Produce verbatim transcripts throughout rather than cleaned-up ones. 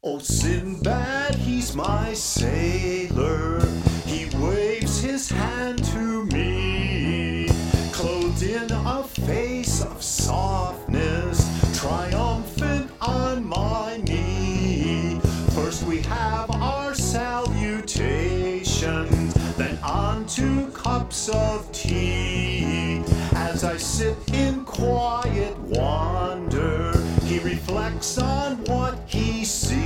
Oh, Sinbad, he's my sailor. He waves his hand to me, clothed in a face of softness, triumphant on my knee. First we have our salutations, then on to cups of tea. As I sit in quiet wonder, he reflects on what he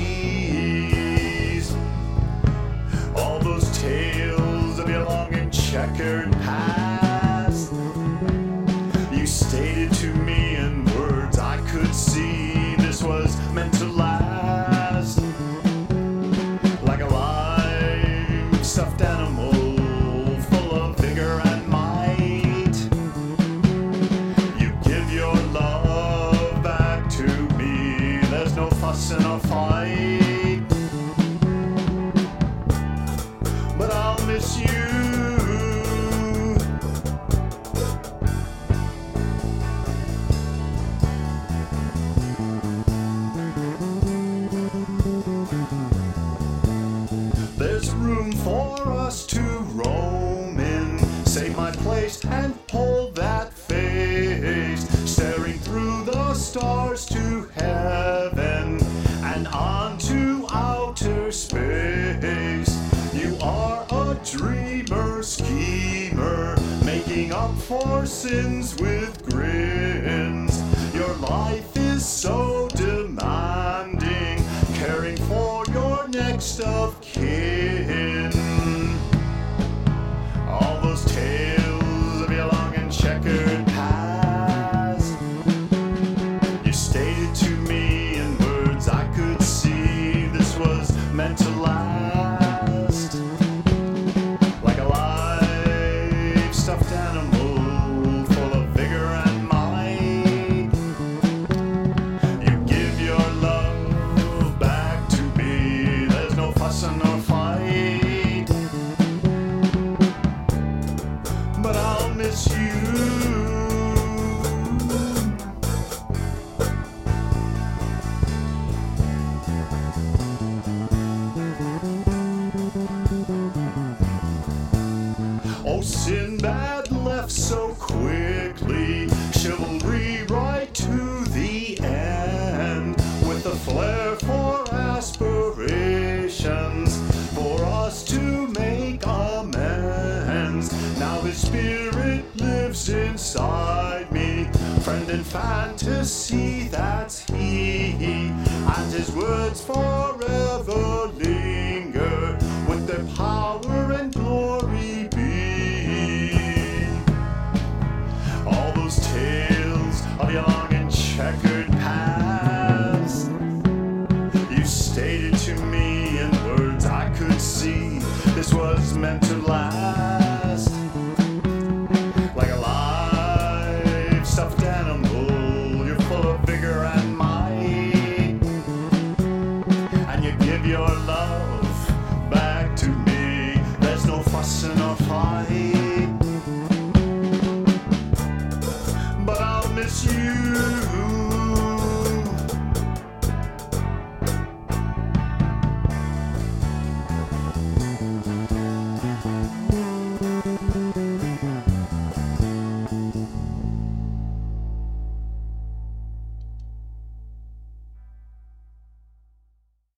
sees. All those tales of your long and checkered past, you stated to me in words I could see this was meant to last. Like a live stuffed animal full of vigor and might, you give your love back to me. There's no fuss and no fight, but I'll miss you. There's room for us to roam in, save my place and hold that face, staring through the stars to heaven and on to outer space. You are a dreamer, schemer, making up for sins with grins. Your life is so demanding, caring for your next of kin. All those tales of your long and checkered past, you stated to me in words I could see this was meant to last. Like a live stuffed animal full of vigor and might, you give your love back to me. There's no fuss and no fight, but I'll miss you. Oh, Sinbad left so quickly, chivalry right to the end, with a flair for aspirations, for us to make amends. Now his spirit lives inside me, friend and fantasy, that's he, and his words forever linger with their power